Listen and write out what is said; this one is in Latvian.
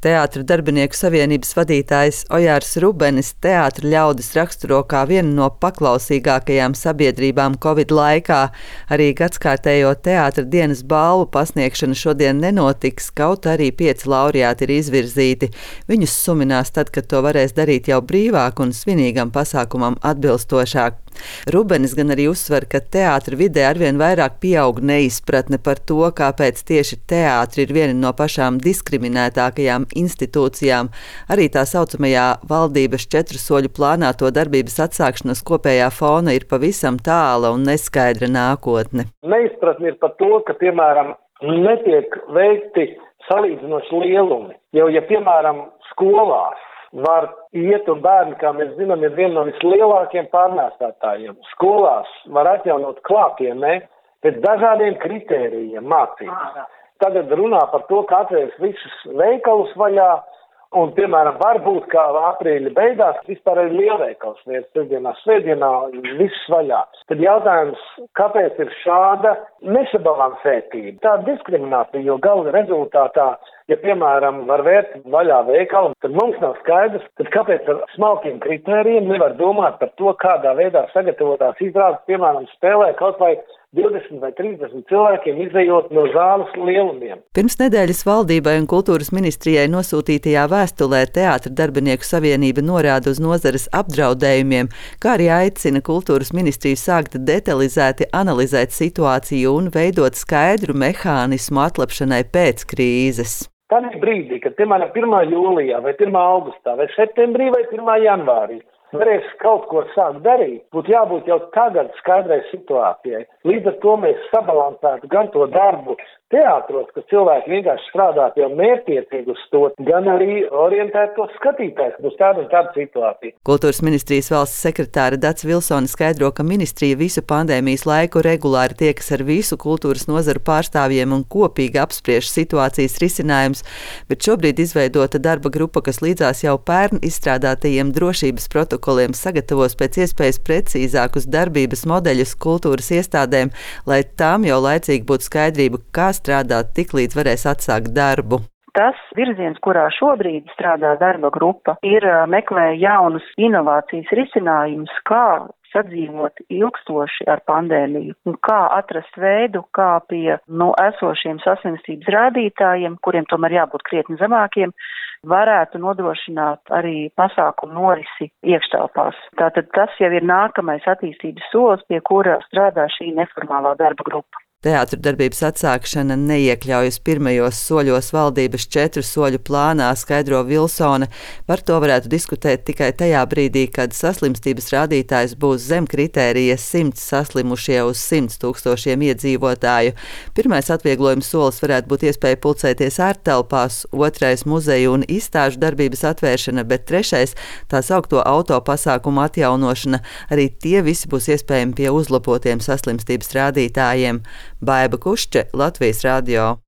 Teātra darbinieku savienības vadītājs Ojārs Rubenis teātra ļaudis raksturo kā vienu no paklausīgākajām sabiedrībām Covid laikā. Arī gadskārtējo teātra dienas balvu pasniegšana šodien nenotiks, kaut arī 5 laureāti ir izvirzīti. Viņus suminās tad, kad to varēs darīt jau brīvāk un svinīgam pasākumam atbilstošāk. Rubenis gan arī uzsver, ka teātra vidē arvien vairāk pieaug neizpratne par to, kāpēc tieši teātri ir viena no pašām diskriminētākajām institūcijām. Arī tā saucamajā valdības 4 soļu plānā to darbības atsākšanas kopējā fona ir pavisam tāla un neskaidra nākotne. Neizpratne ir par to, ka, piemēram, netiek veikti salīdzinoši lielumi. Jo, ja, piemēram, skolās var iet, un bērni, kā mēs zinām, ir viena no vislielākajiem pārnēsātājiem. Skolās var atjaunot klātienē pēc dažādiem kritērijiem mācības. Tagad runā par to, ka atvērs visus veikalus vaļā, un, piemēram, varbūt, kā aprīļa beigās vispār ir lielveikals vairs svētdienā viss vaļā. Tad jautājums, kāpēc ir šāda nesabalansētība, tāda diskriminācija, jo gala rezultātā, ja, piemēram, var vērt vaļā veikalu, tad mums nav skaidrs, tad kāpēc ar smalkiem kritērijiem nevar domāt par to, kādā veidā sagatavotās izrādes, piemēram, spēlē kaut vai 20 vai 30 cilvēkiem izejot no zāles lielumiem. Pirms nedēļas valdībai un kultūras ministrijai nosūtītajā vēstulē Teātra darbinieku savienība norāda uz nozares apdraudējumiem, kā arī aicina kultūras ministriju sākt detalizēti analizēt situāciju un veidot skaidru mehānismu atlapšanai pēc krīzes. Tādā brīdī, kad, piemēram, 1. jūlijā vai 1. augustā vai septembrī vai 1. janvārī varēs kaut ko sākt darīt, būtu jābūt jau tagad skaidrai situācijai. Līdz ar to mēs sabalansētu gan to darbu teātros, ka cilvēki vienkārši strādāt jau mērķiecīgi uz to, gan arī orientēt to skatītājs, būs tāda un tāda situācija. Kultūras ministrijas valsts sekretāre Dats Vilsone skaidro, ka ministrija visu pandēmijas laiku regulāri tiekas ar visu kultūras nozaru pārstāvjiem un kopīgi apspriež situācijas risinājums, bet šobrīd izveidota darba grupa, kas līdzās jau pērn izstrādātajiem drošības protokoliem sagatavos pēc iespējas precīzākus darbības modeļus kultūras iestādēm, lai tām jau laicīgi būtu skaidrība, kā strādāt tiklīdz varēs atsākt darbu. Tas virziens, kurā šobrīd strādā darba grupa, ir meklē jaunus inovācijas risinājumus, kā sadzīvot ilgstoši ar pandēmiju un kā atrast veidu, kā pie esošiem saslimstības rādītājiem, kuriem tomēr jābūt krietni zemākiem, varētu nodrošināt arī pasākumu norisi iekštelpās. Tātad tas jau ir nākamais attīstības solis, pie kura strādā šī neformālā darba grupa. Teātra darbības atsākšana neiekļaujas pirmajos soļos valdības 4 soļu plānā, skaidro Vilsone. Par to varētu diskutēt tikai tajā brīdī, kad saslimstības rādītājs būs zem kritērija 100 saslimušie uz 100 000 iedzīvotāju. Pirmais atvieglojums solis varētu būt iespēja pulcēties ārtelpās, otrais muzeju un izstāžu darbības atvēršana, bet trešais tā saukto auto pasākumu atjaunošana. Arī tie visi būs iespējami pie uzlabotiem saslimstības rādītājiem. Baiba Kušče, Latvijas radio.